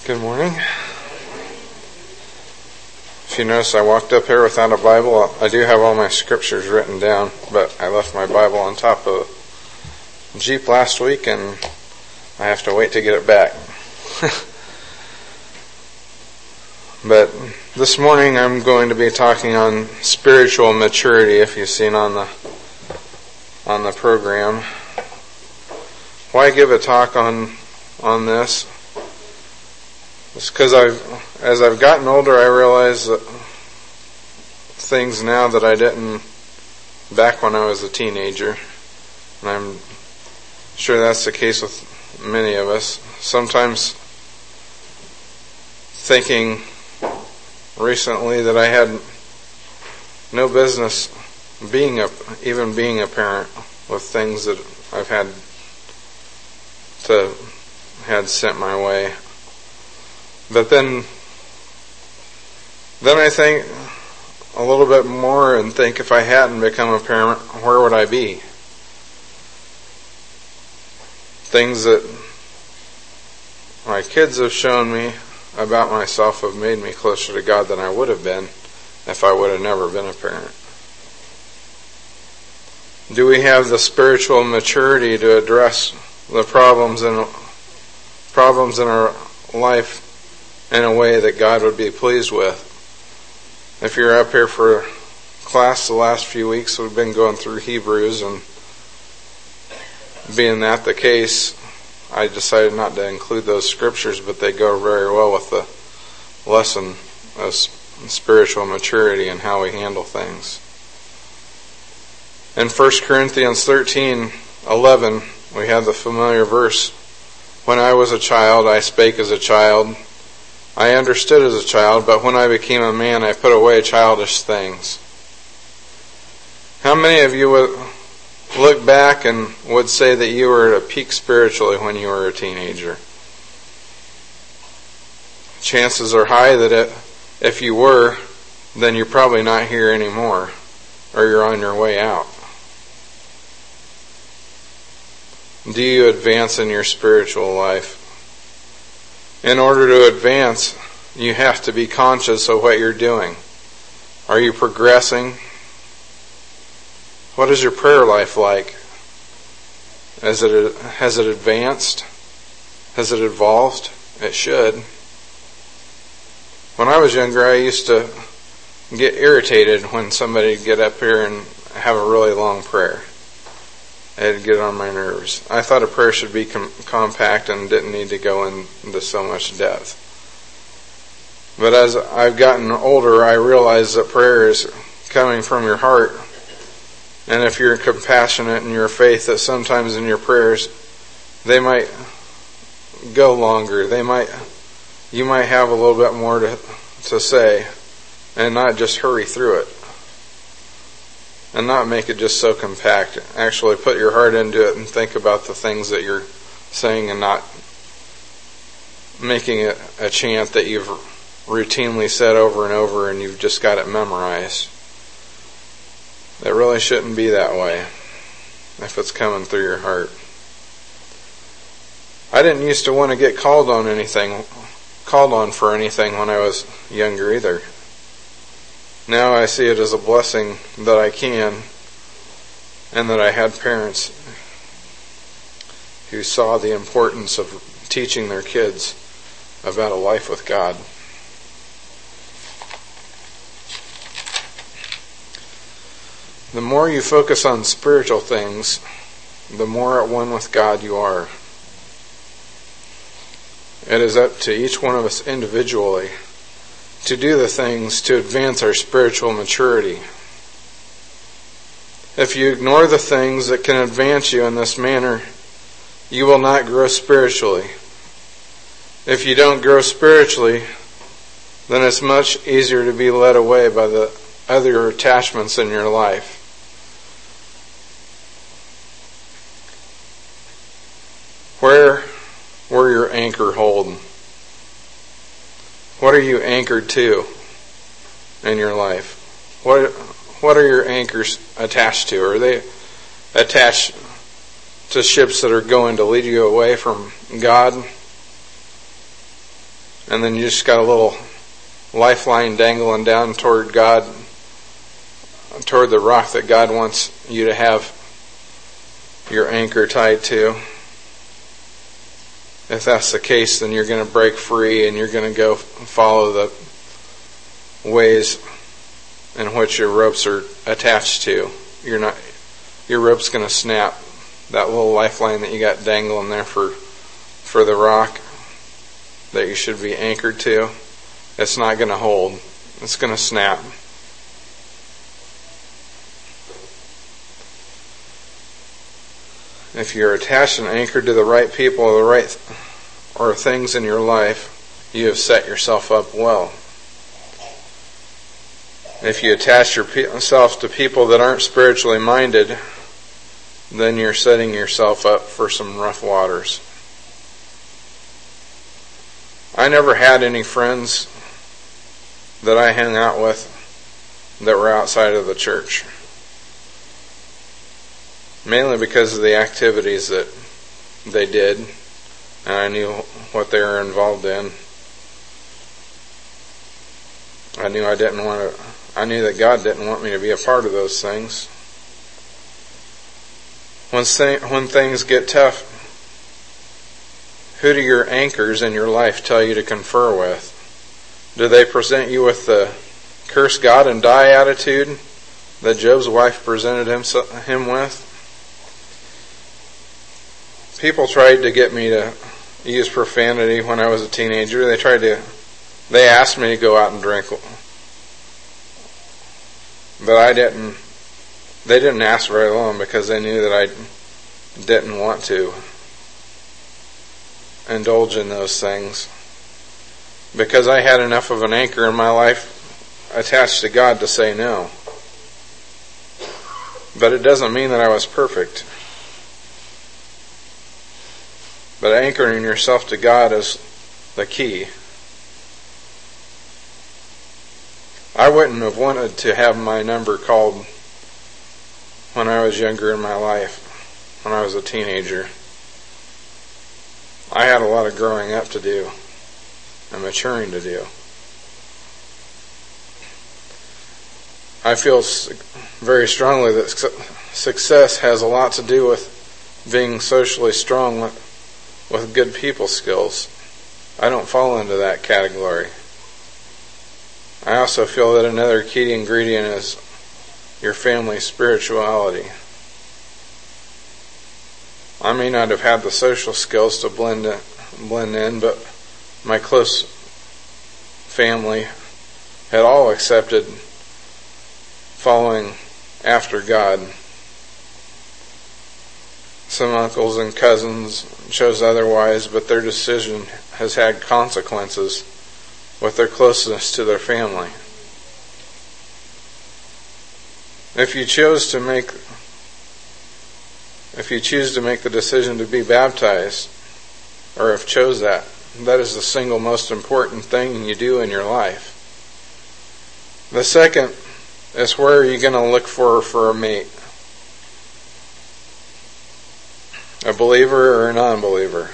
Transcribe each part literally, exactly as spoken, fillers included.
Good morning. If you notice, I walked up here without a Bible. I do have all my scriptures written down, but I left my Bible on top of the Jeep last week, and I have to wait to get it back. But this morning I'm going to be talking on spiritual maturity, if you've seen on the on the program. Why give a talk on on this? It's because I've, as I've gotten older, I realize that things now that I didn't back when I was a teenager. And I'm sure that's the case with many of us. Sometimes thinking recently that I had no business being a, even being a parent with things that I've had to, had sent my way. But then, then I think a little bit more and think if I hadn't become a parent, where would I be? Things that my kids have shown me about myself have made me closer to God than I would have been if I would have never been a parent. Do we have the spiritual maturity to address the problems in problems in our life in a way that God would be pleased with? If you're up here for class the last few weeks, we've been going through Hebrews, and being that the case, I decided not to include those scriptures, but they go very well with the lesson of spiritual maturity and how we handle things. In First Corinthians thirteen eleven, we have the familiar verse, "When I was a child, I spake as a child. I understood as a child, but when I became a man, I put away childish things." How many of you would look back and would say that you were at a peak spiritually when you were a teenager? Chances are high that it, if you were, then you're probably not here anymore, or you're on your way out. Do you advance in your spiritual life? In order to advance, you have to be conscious of what you're doing. Are you progressing? What is your prayer life like? Has it, has it advanced? Has it evolved? It should. When I was younger, I used to get irritated when somebody would get up here and have a really long prayer. It would get on my nerves. I thought a prayer should be com- compact and didn't need to go in, into so much depth. But as I've gotten older, I realize that prayer is coming from your heart. And if you're compassionate in your faith, that sometimes in your prayers, they might go longer. They might, you might have a little bit more to, to say and not just hurry through it. And not make it just so compact. Actually put your heart into it and think about the things that you're saying and not making it a chant that you've routinely said over and over and you've just got it memorized. It really shouldn't be that way if it's coming through your heart. I didn't used to want to get called on anything, called on for anything when I was younger either. Now I see it as a blessing that I can, and that I had parents who saw the importance of teaching their kids about a life with God. The more you focus on spiritual things, the more at one with God you are. It is up to each one of us individually to do the things to advance our spiritual maturity. If you ignore the things that can advance you in this manner, you will not grow spiritually. If you don't grow spiritually, then it's much easier to be led away by the other attachments in your life. Where will your anchor hold? What are you anchored to in your life? What what are your anchors attached to? Are they attached to ships that are going to lead you away from God? and then you just got a little lifeline dangling down toward God, toward the rock that God wants you to have your anchor tied to. If that's the case, then you're going to break free and you're going to go follow the ways in which your ropes are attached to. You're not, your rope's going to snap. That little lifeline that you got dangling there for, for the rock that you should be anchored to, it's not going to hold. It's going to snap. If you're attached and anchored to the right people or the right or things in your life, you have set yourself up well. If you attach yourself to people that aren't spiritually minded, then you're setting yourself up for some rough waters. I never had any friends that I hung out with that were outside of the church. Mainly because of the activities that they did, and I knew what they were involved in. I knew I didn't want to, I knew that God didn't want me to be a part of those things. When, th- when things get tough, who do your anchors in your life tell you to confer with? Do they present you with the curse God and die attitude that Job's wife presented him, him with? People tried to get me to use profanity when I was a teenager. They tried to, they asked me to go out and drink. But I didn't, they didn't ask very long because they knew that I didn't want to indulge in those things. Because I had enough of an anchor in my life attached to God to say no. But it doesn't mean that I was perfect. But anchoring yourself to God is the key. I wouldn't have wanted to have my number called when I was younger in my life, when I was a teenager. I had a lot of growing up to do and maturing to do. I feel very strongly that success has a lot to do with being socially strong with good people skills. I don't fall into that category. I also feel that another key ingredient is your family spirituality. I may not have had the social skills to blend in, blend in, but my close family had all accepted following after God. Some uncles and cousins chose otherwise, but their decision has had consequences with their closeness to their family. If you chose to make, if you choose to make the decision to be baptized, or if chose that, that is the single most important thing you do in your life. The second is, where are you going to look for for a mate? A believer or a non-believer?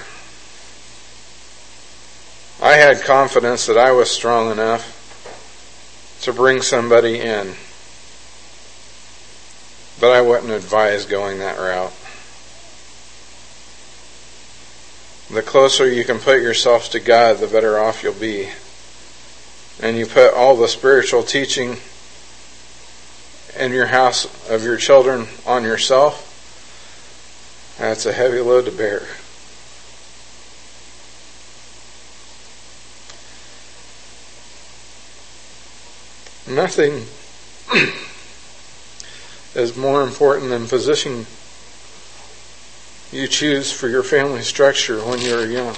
I had confidence that I was strong enough to bring somebody in, but I wouldn't advise going that route. The closer you can put yourself to God, the better off you'll be. And you put all the spiritual teaching in your house of your children on yourself, that's a heavy load to bear. Nothing is more important than position you choose for your family structure when you're young.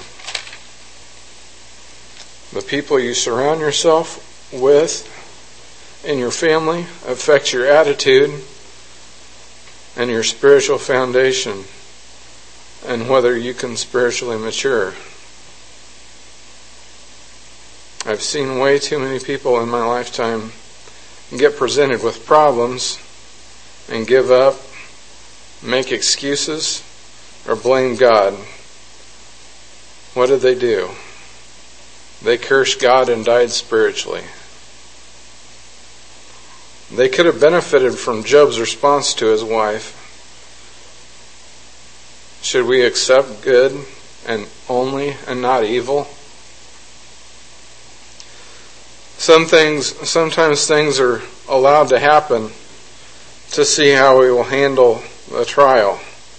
The people you surround yourself with in your family affect your attitude and your spiritual foundation, and whether you can spiritually mature. I've seen way too many people in my lifetime get presented with problems and give up, make excuses, or blame God. What did they do? They cursed God and died spiritually. They could have benefited from Job's response to his wife. Should we accept good and only and not evil? Some things, sometimes things are allowed to happen to see how we will handle the trial.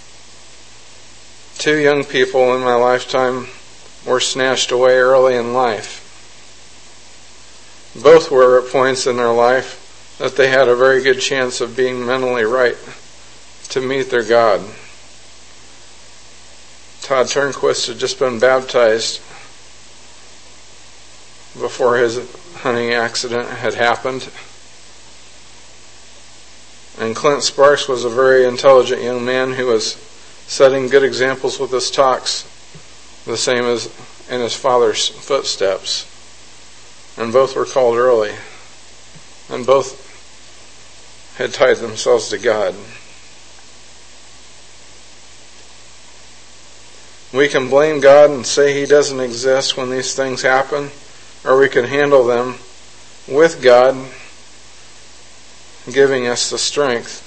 Two young people in my lifetime were snatched away early in life. Both were at points in their life that they had a very good chance of being mentally right to meet their God. Todd Turnquist had just been baptized before his hunting accident had happened. And Clint Sparks was a very intelligent young man who was setting good examples with his talks, the same as in his father's footsteps. And both were called early. And both had tied themselves to God. We can blame God and say He doesn't exist when these things happen, or we can handle them with God giving us the strength.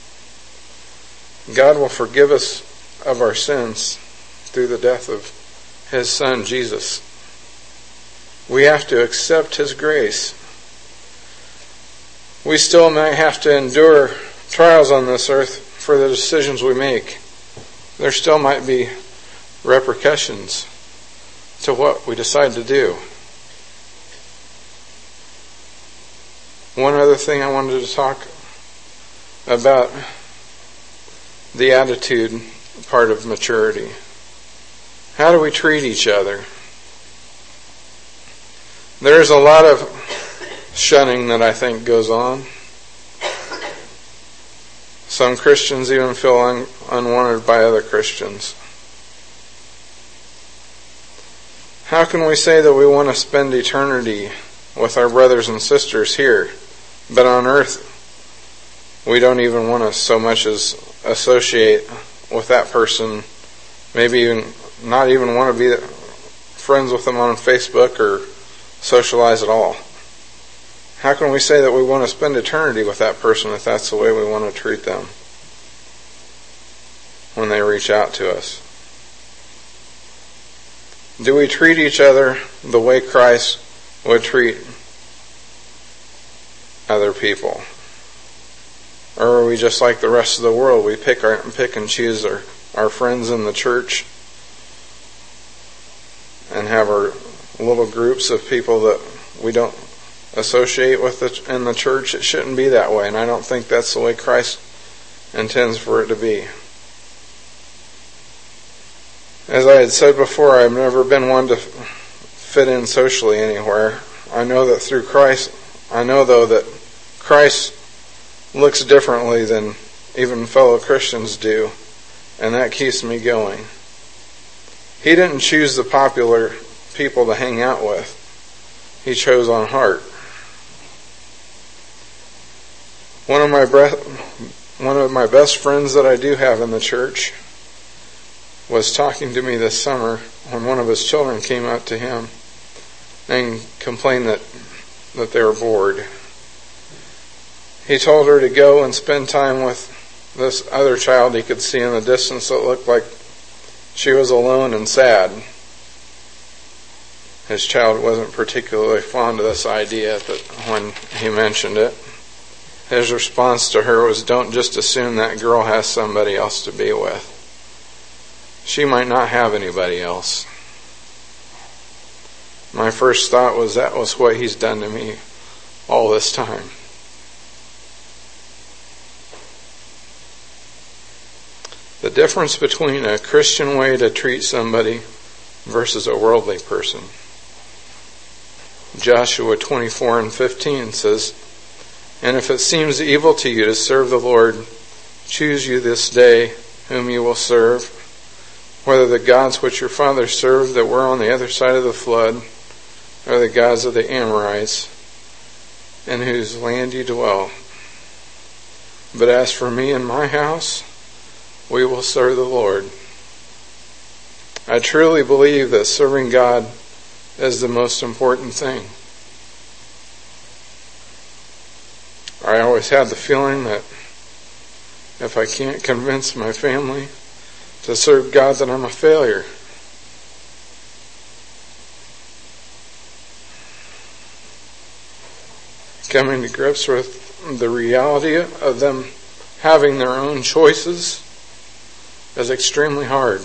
God will forgive us of our sins through the death of His Son, Jesus. We have to accept His grace. We still might have to endure trials on this earth for the decisions we make. There still might be repercussions to what we decide to do. One other thing I wanted to talk about, the attitude part of maturity. How do we treat each other? There's a lot of shunning that I think goes on. Some Christians even feel un- unwanted by other Christians. How can we say that we want to spend eternity with our brothers and sisters here, but on earth we don't even want to so much as associate with that person, maybe even not even want to be friends with them on Facebook or socialize at all? How can we say that we want to spend eternity with that person if that's the way we want to treat them when they reach out to us? Do we treat each other the way Christ would treat other people? Or are we just like the rest of the world? We pick our pick and choose our, our friends in the church and have our little groups of people that we don't associate with the, in the church. It shouldn't be that way, and I don't think that's the way Christ intends for it to be. As I had said before, I've never been one to fit in socially anywhere. I know that through Christ, I know though that Christ looks differently than even fellow Christians do, and that keeps me going. He didn't choose the popular people to hang out with. He chose on heart. One of my bre- one of my best friends that I do have in the church was talking to me this summer when one of his children came up to him and complained that, that they were bored. He told her to go and spend time with this other child he could see in the distance that looked like she was alone and sad. His child wasn't particularly fond of this idea that when he mentioned it. His response to her was, "Don't just assume that girl has somebody else to be with. She might not have anybody else." My first thought was, that was what he's done to me all this time. The difference between a Christian way to treat somebody versus a worldly person. Joshua twenty-four and fifteen says, "And if it seems evil to you to serve the Lord, choose you this day whom you will serve, whether the gods which your fathers served that were on the other side of the flood, or the gods of the Amorites, in whose land you dwell. But as for me and my house, we will serve the Lord." I truly believe that serving God is the most important thing. I always had the feeling that if I can't convince my family to serve God, then I'm a failure. Coming to grips with the reality of them having their own choices is extremely hard.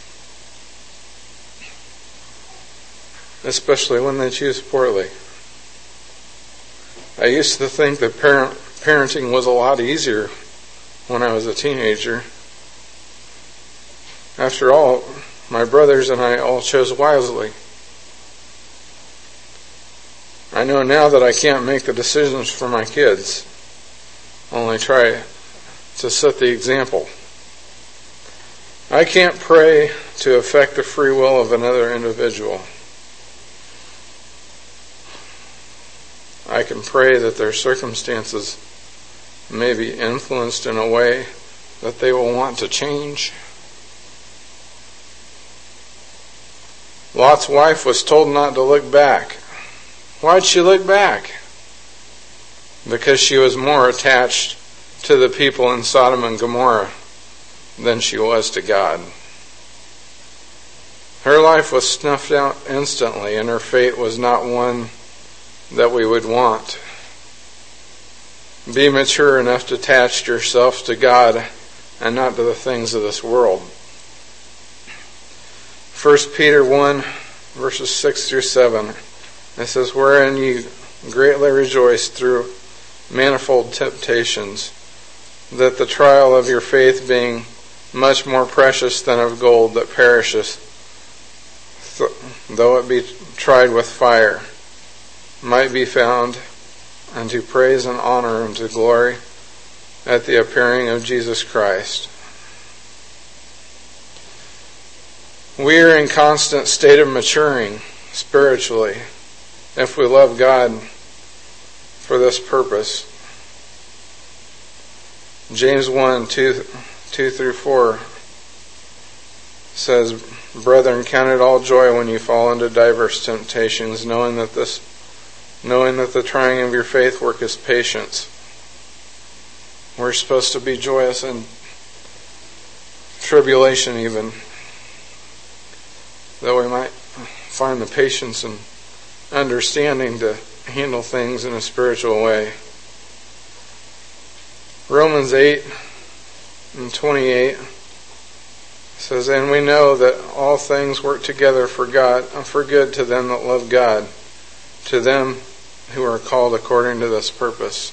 Especially when they choose poorly. I used to think that parent, parenting was a lot easier when I was a teenager. After all, my brothers and I all chose wisely. I know now that I can't make the decisions for my kids. Only try to set the example. I can't pray to affect the free will of another individual. I can pray that their circumstances may be influenced in a way that they will want to change. Lot's wife was told not to look back. Why'd she look back? Because she was more attached to the people in Sodom and Gomorrah than she was to God. Her life was snuffed out instantly, and her fate was not one that we would want. Be mature enough to attach yourself to God and not to the things of this world. First Peter one, verses six through seven. It says, "Wherein ye greatly rejoice through manifold temptations, that the trial of your faith, being much more precious than of gold that perisheth, th- though it be tried with fire, might be found unto praise and honor and to glory at the appearing of Jesus Christ." We are in constant state of maturing spiritually if we love God for this purpose. James one, two, two through four says, "Brethren, count it all joy when you fall into diverse temptations, knowing that this knowing that the trying of your faith worketh patience." We're supposed to be joyous in tribulation even, that we might find the patience and understanding to handle things in a spiritual way. Romans eight and twenty-eight says, "And we know that all things work together for God, for good to them that love God, to them who are called according to this purpose."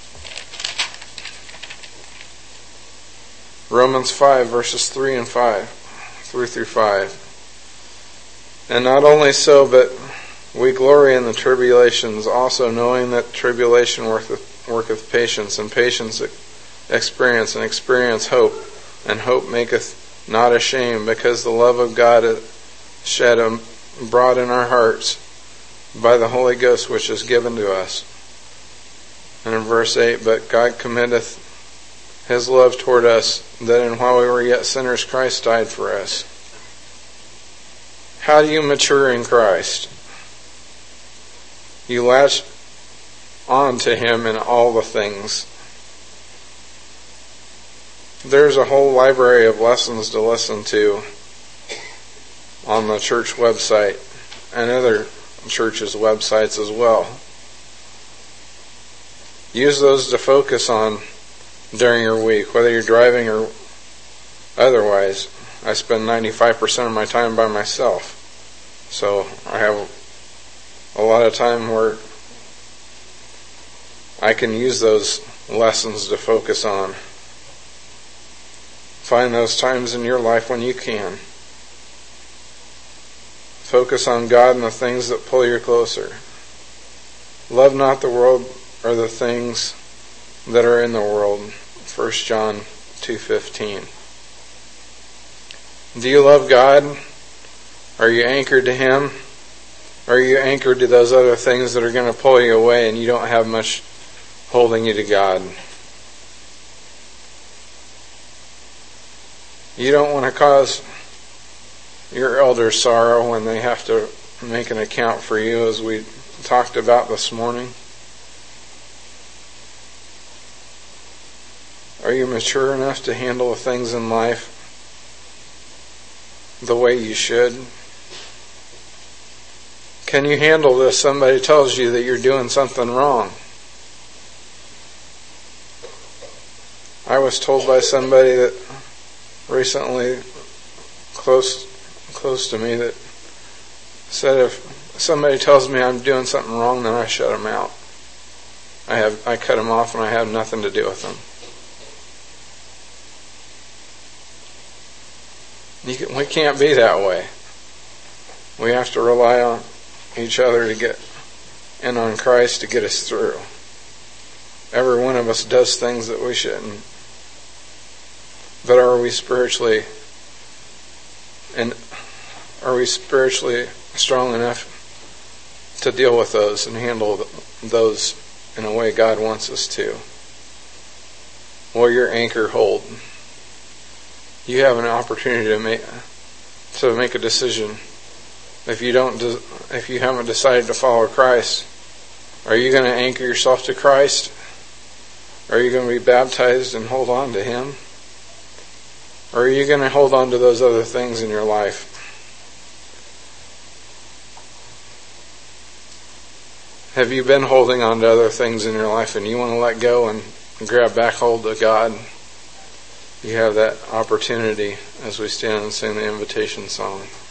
Romans five, verses three and five, three through five. "And not only so, but we glory in the tribulations, also knowing that tribulation worketh, worketh patience, and patience experience, and experience hope, and hope maketh not ashamed, because the love of God is shed abroad in our hearts by the Holy Ghost which is given to us." And in verse eight, "But God commendeth His love toward us, that in while we were yet sinners, Christ died for us." How do you mature in Christ? You latch on to Him in all the things. There's a whole library of lessons to listen to on the church website and other churches' websites as well. Use those to focus on during your week, whether you're driving or otherwise. I spend ninety-five percent of my time by myself, so I have a lot of time where I can use those lessons to focus on. Find those times in your life when you can. Focus on God and the things that pull you closer. Love not the world or the things that are in the world. First John two fifteen. Do you love God? Are you anchored to Him? Or are you anchored to those other things that are going to pull you away and you don't have much holding you to God? You don't want to cause your elders sorrow when they have to make an account for you as we talked about this morning? Are you mature enough to handle the things in life the way you should? Can you handle this? Somebody tells you that you're doing something wrong. I was told by somebody that recently close close to me that said if somebody tells me I'm doing something wrong, then I shut them out. I have I cut them off and I have nothing to do with them. You can, we can't be that way. We have to rely on each other to get and on Christ to get us through. Every one of us does things that we shouldn't. But are we spiritually and are we spiritually strong enough to deal with those and handle those in a way God wants us to? Will your anchor hold? You have an opportunity to make to make a decision. If you don't, if you haven't decided to follow Christ, are you going to anchor yourself to Christ? Are you going to be baptized and hold on to Him? Or are you going to hold on to those other things in your life? Have you been holding on to other things in your life and you want to let go and grab back hold of God? You have that opportunity as we stand and sing the invitation song.